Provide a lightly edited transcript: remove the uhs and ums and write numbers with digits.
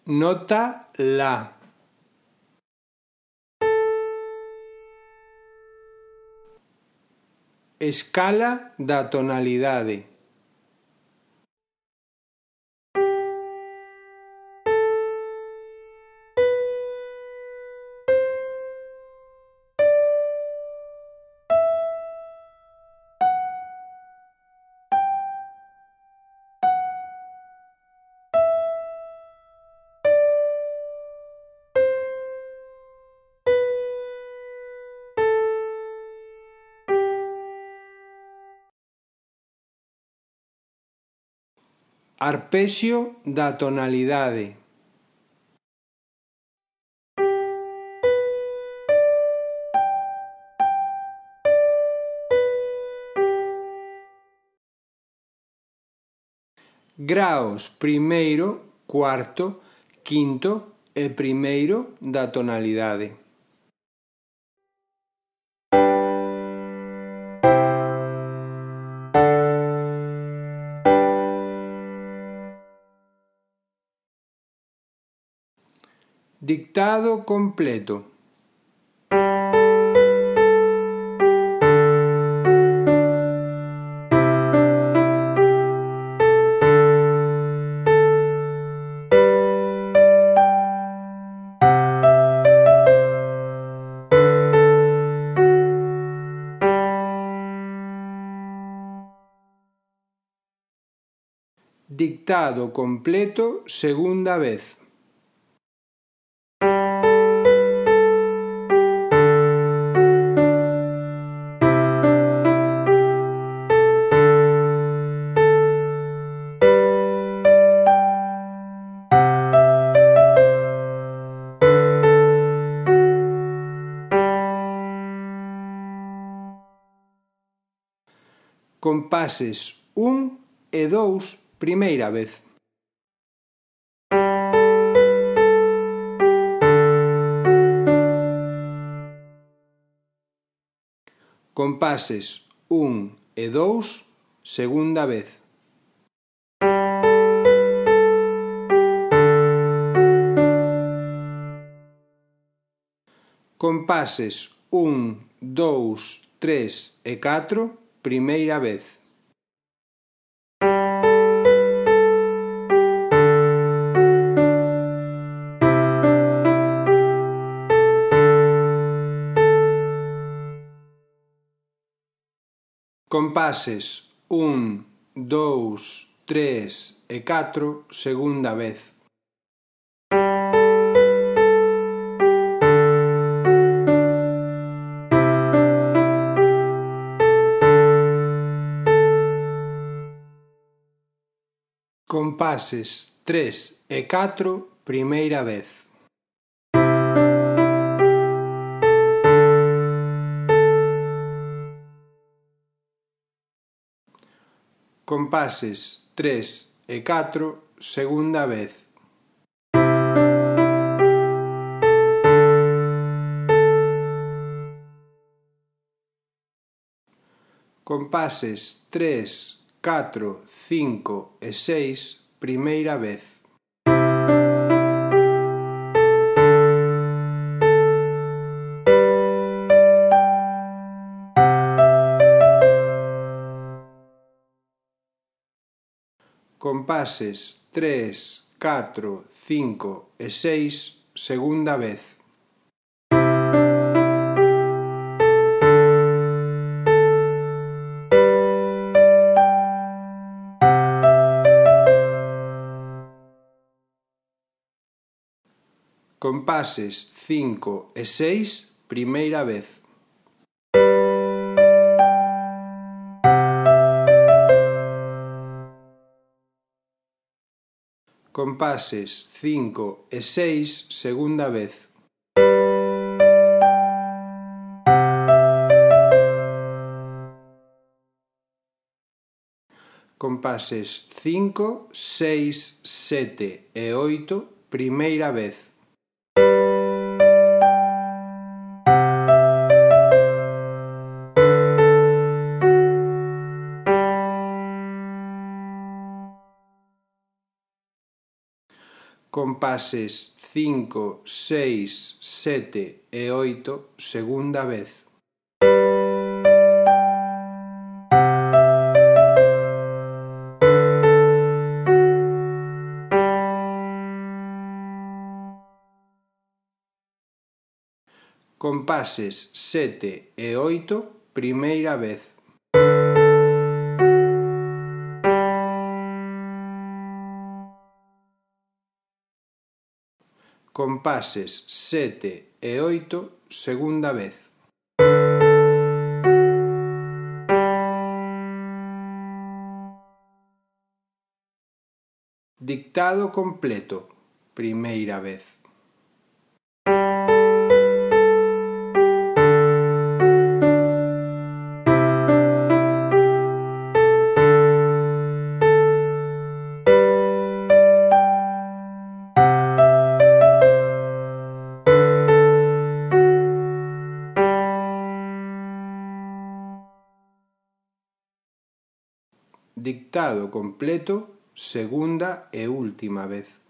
Nota La. Escala da tonalidade. Arpexio da tonalidade. Graos primeiro, cuarto, quinto e primeiro da tonalidade. Dictado completo. Dictado completo segunda vez. Compases 1 e 2 primeira vez. Compases 1 e 2 segunda vez. Compases 1, 2, 3 e 4 primeira vez. Compases 1, 2, 3 e 4 segunda vez. Compases 3 e 4 primeira vez. Compases 3 e 4 segunda vez. Compases 3, 4, 5 e 6 primeira vez. Compases 3, 4, 5 e 6 segunda vez. Compases 5 e 6 primeira vez. Compases 5 e 6 segunda vez. Compases 5, 6, 7 e 8 primeira vez. Compases 5, 6, 7 e 8, segunda vez. Compases 7 e 8, primeira vez. Compases 7 e 8, segunda vez. Dictado completo, primeira vez. Dictado completo, segunda e última vez.